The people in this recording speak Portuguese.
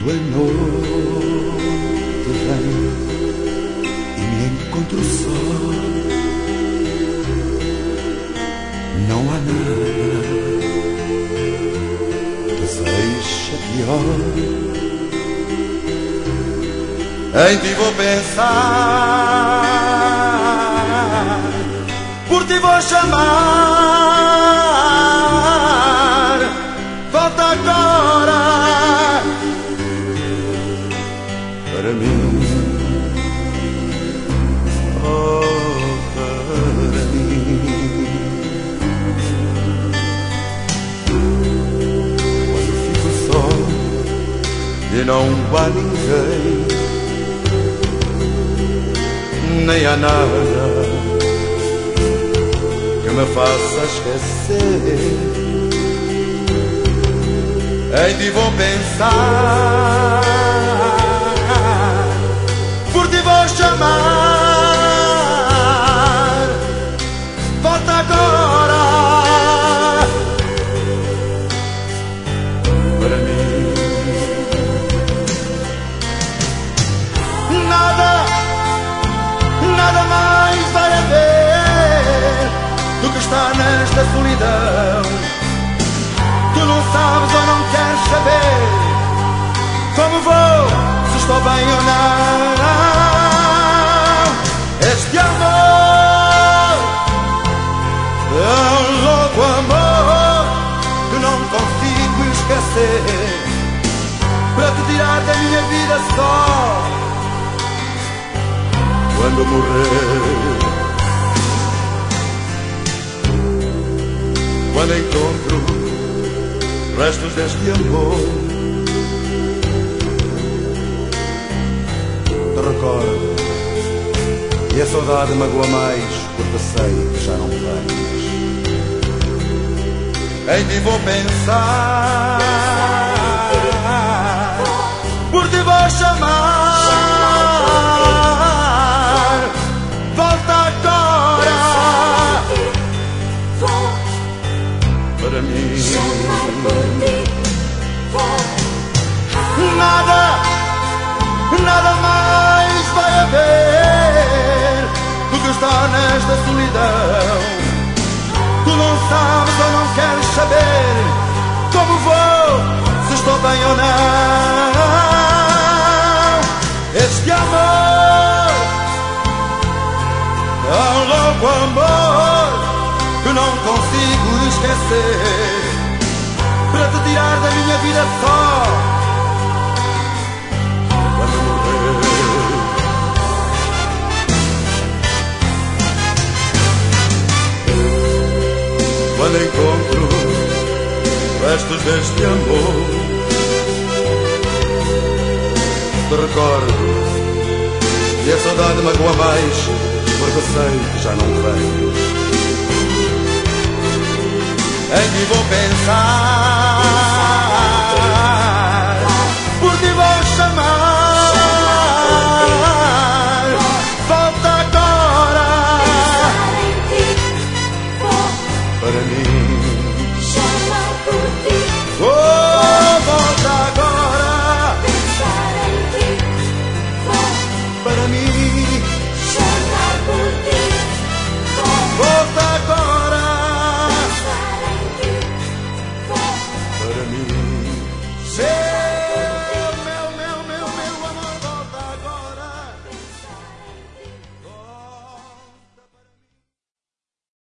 Quando a noite vem e me encontro só, não há nada que seja pior. Em ti vou pensar, por ti vou chamar. Volta agora para mim, só para mim. Quando fico só e não há ninguém, nem há nada que me faça esquecer. Em ti vou pensar, por ti vou chamar. Volta agora para mim. Nada mais vai haver do que estar nesta solidão. Tu não sabes ou não queres saber como vou, se estou bem ou não. Este amor é um louco amor que não consigo esquecer, para te tirar da minha vida só quando morrer. Quando encontro restos deste amor, te recordo e a saudade magoa mais, porque sei que já não vens. Em ti vou pensar, por ti vou chamar. Volta agora para mim. Nada mais vai haver do que estar nesta solidão. Tu não sabes ou não queres saber como vou, se estou bem ou não. Este amor é um louco amor que não consigo esquecer, para te tirar da minha vida só quando morrer. Quando encontro restos deste amor, te recordo e a saudade magoa mais, porque sei que já não vens. Em ti vou pensar,